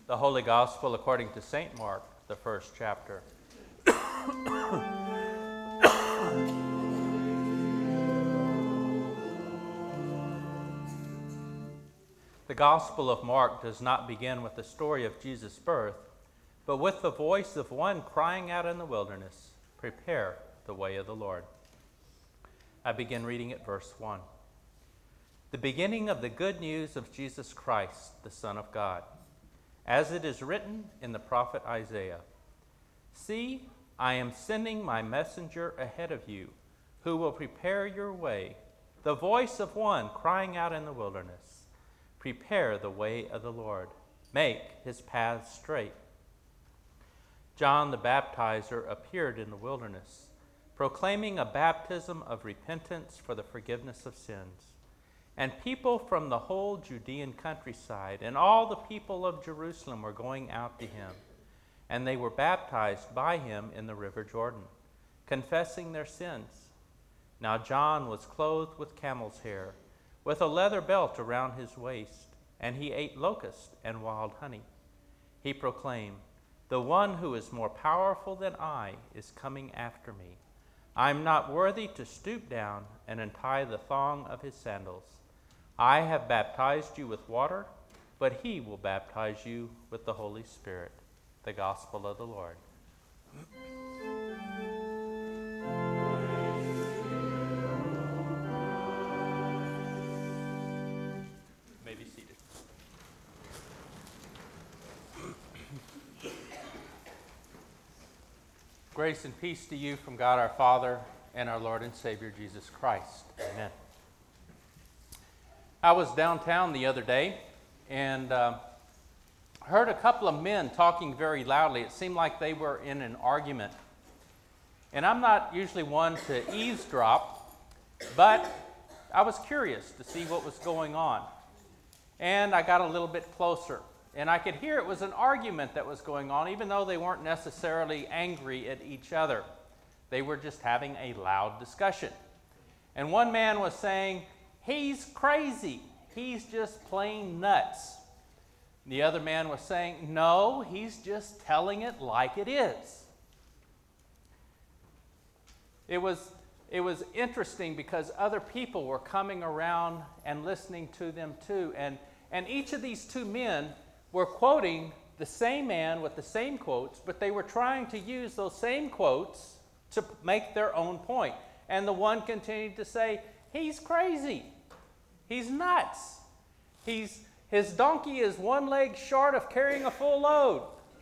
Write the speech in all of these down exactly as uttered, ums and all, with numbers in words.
The Holy Gospel according to Saint Mark, the first chapter. The Gospel of Mark does not begin with the story of Jesus' birth, but with the voice of one crying out in the wilderness, "Prepare the way of the Lord." I begin reading at verse one. The beginning of the good news of Jesus Christ, the Son of God. As it is written in the prophet Isaiah, "See, I am sending my messenger ahead of you, who will prepare your way, the voice of one crying out in the wilderness, prepare the way of the Lord, make his paths straight." John the Baptizer appeared in the wilderness, proclaiming a baptism of repentance for the forgiveness of sins. And people from the whole Judean countryside and all the people of Jerusalem were going out to him, and they were baptized by him in the river Jordan, confessing their sins. Now John was clothed with camel's hair, with a leather belt around his waist, and he ate locusts and wild honey. He proclaimed, "The one who is more powerful than I is coming after me. I am not worthy to stoop down and untie the thong of his sandals. I have baptized you with water, but he will baptize you with the Holy Spirit." The Gospel of the Lord. You may be seated. Grace and peace to you from God our Father and our Lord and Savior Jesus Christ. Amen. I was downtown the other day and uh, heard a couple of men talking very loudly. It seemed like they were in an argument. And I'm not usually one to eavesdrop, but I was curious to see what was going on. And I got a little bit closer. And I could hear it was an argument that was going on, even though they weren't necessarily angry at each other. They were just having a loud discussion. And one man was saying, "He's crazy. He's just plain nuts." The other man was saying, "No, he's just telling it like it is." It was, it was interesting because other people were coming around and listening to them too. And, and each of these two men were quoting the same man with the same quotes, but they were trying to use those same quotes to make their own point. And the one continued to say, "He's crazy. He's nuts. He's, his donkey is one leg short of carrying a full load."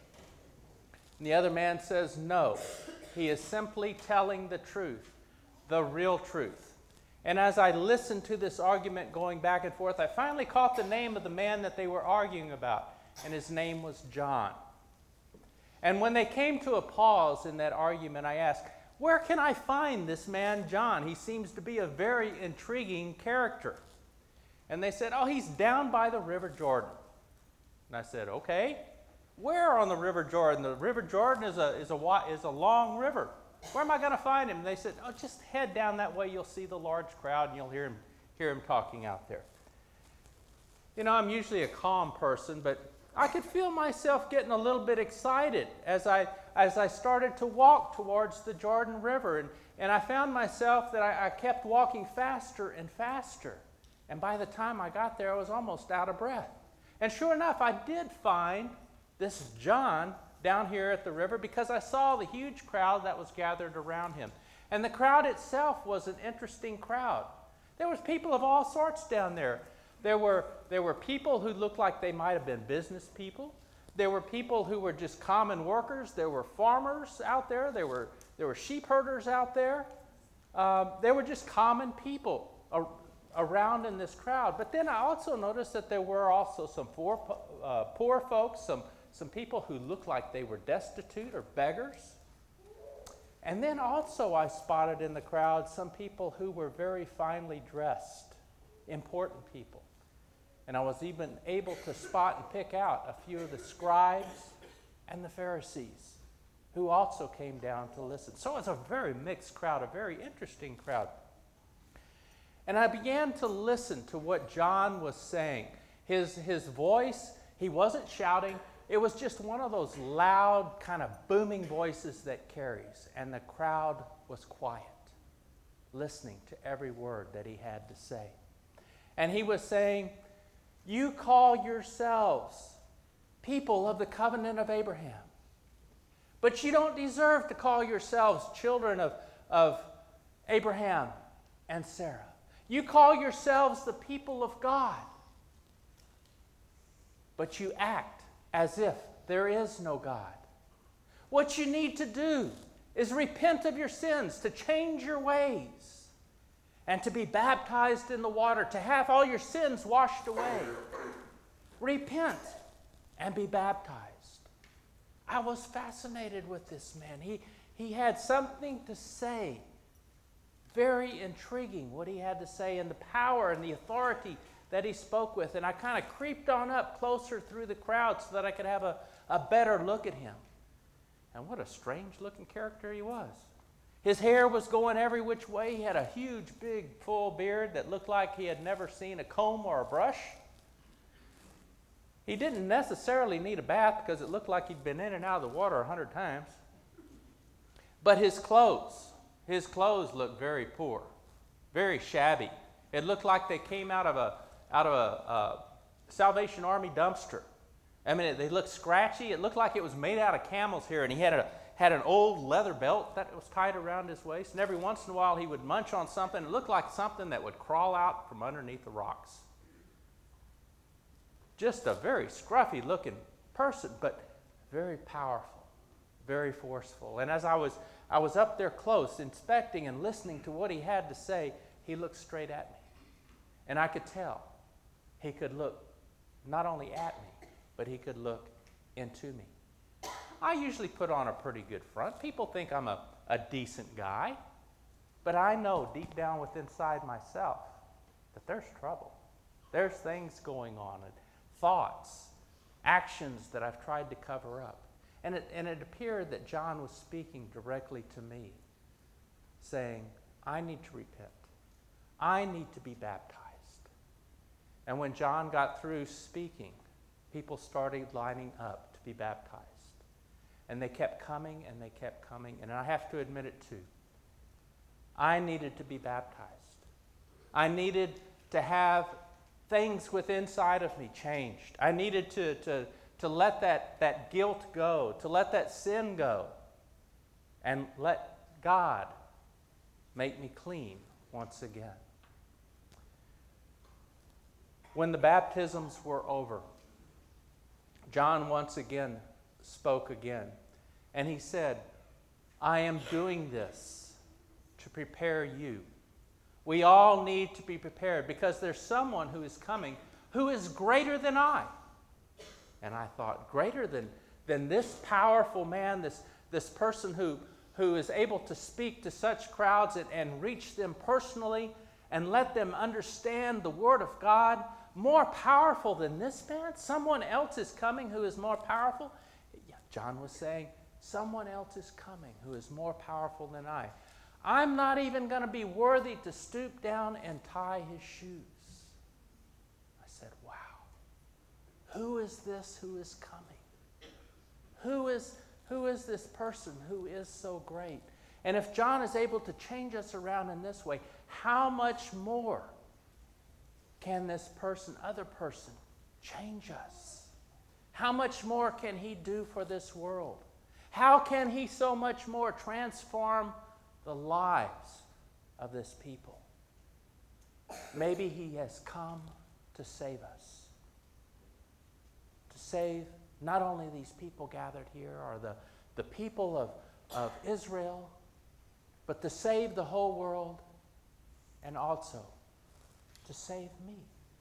And the other man says, "No, he is simply telling the truth, the real truth." And as I listened to this argument going back and forth, I finally caught the name of the man that they were arguing about, and his name was John. And when they came to a pause in that argument, I asked, "Where can I find this man John? He seems to be a very intriguing character." And they said, "Oh, he's down by the River Jordan." And I said, "Okay, where on the River Jordan? The River Jordan is a, is a, is a long river. Where am I going to find him?" And they said, "Oh, just head down that way. You'll see the large crowd, and you'll hear him, hear him talking out there." You know, I'm usually a calm person, but I could feel myself getting a little bit excited as I, as I started to walk towards the Jordan River. And, and I found myself that I, I kept walking faster and faster. And by the time I got there, I was almost out of breath. And sure enough, I did find this John down here at the river because I saw the huge crowd that was gathered around him. And the crowd itself was an interesting crowd. There was people of all sorts down there. There were, there were people who looked like they might have been business people. There were people who were just common workers. There were farmers out there. There were, there were sheep herders out there. Uh, there were just common people around in this crowd. But then I also noticed that there were also some poor, uh, poor folks, some, some people who looked like they were destitute or beggars. And then also I spotted in the crowd some people who were very finely dressed, important people. And I was even able to spot and pick out a few of the scribes and the Pharisees who also came down to listen. So it was a very mixed crowd, a very interesting crowd. And I began to listen to what John was saying. His, his voice, he wasn't shouting, it was just one of those loud, kind of booming voices that carries, and the crowd was quiet, listening to every word that he had to say. And he was saying, you call yourselves people of the covenant of Abraham, but you don't deserve to call yourselves children of, of Abraham and Sarah. You call yourselves the people of God, but you act as if there is no God. What you need to do is repent of your sins, to change your ways, and to be baptized in the water, to have all your sins washed away. Repent and be baptized. I was fascinated with this man. He, he had something to say. Very intriguing what he had to say, and the power and the authority that he spoke with. And I kind of creeped on up closer through the crowd so that I could have a, a better look at him. And what a strange looking character he was. His hair was going every which way. He had a huge, big, full beard that looked like he had never seen a comb or a brush. He didn't necessarily need a bath because it looked like he'd been in and out of the water a hundred times. But his clothes, his clothes looked very poor, very shabby. It looked like they came out of a out of a, a Salvation Army dumpster. I mean, they looked scratchy. It looked like it was made out of camel's hair, and he had a had an old leather belt that was tied around his waist. And every once in a while, he would munch on something. It looked like something that would crawl out from underneath the rocks. Just a very scruffy-looking person, but very powerful, very forceful. And as I was I was up there close, inspecting and listening to what he had to say, he looked straight at me. And I could tell he could look not only at me, but he could look into me. I usually put on a pretty good front. People think I'm a, a decent guy. But I know deep down within inside myself that there's trouble. There's things going on, and thoughts, actions that I've tried to cover up. And it, and it appeared that John was speaking directly to me, saying, I need to repent. I need to be baptized. And when John got through speaking, people started lining up to be baptized. And they kept coming and they kept coming. And I have to admit it too. I needed to be baptized. I needed to have things within inside of me changed. I needed to, to, to let that, that guilt go, to let that sin go, and let God make me clean once again. When the baptisms were over, John once again spoke again, and he said, I am doing this to prepare you. We all need to be prepared because there's someone who is coming who is greater than I. And I thought, greater than, than this powerful man, this, this person who, who is able to speak to such crowds and, and reach them personally and let them understand the Word of God, more powerful than this man? Someone else is coming who is more powerful? John was saying, someone else is coming who is more powerful than I. I'm not even going to be worthy to stoop down and tie his shoes. I said, wow. Who is this who is coming? Who is, who is this person who is so great? And if John is able to change us around in this way, how much more can this person, other person, change us? How much more can he do for this world? How can he so much more transform the lives of this people? Maybe he has come to save us. To save not only these people gathered here or the, the people of, of Israel, but to save the whole world and also to save me.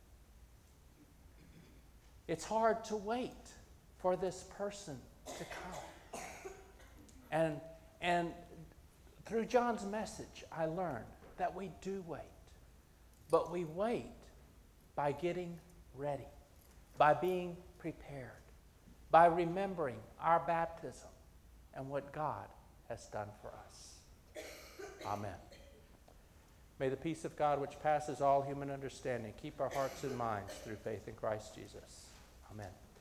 It's hard to wait for this person to come. And, and through John's message, I learned that we do wait. But we wait by getting ready, by being prepared, by remembering our baptism and what God has done for us. Amen. May the peace of God, which passes all human understanding, keep our hearts and minds through faith in Christ Jesus. Amen.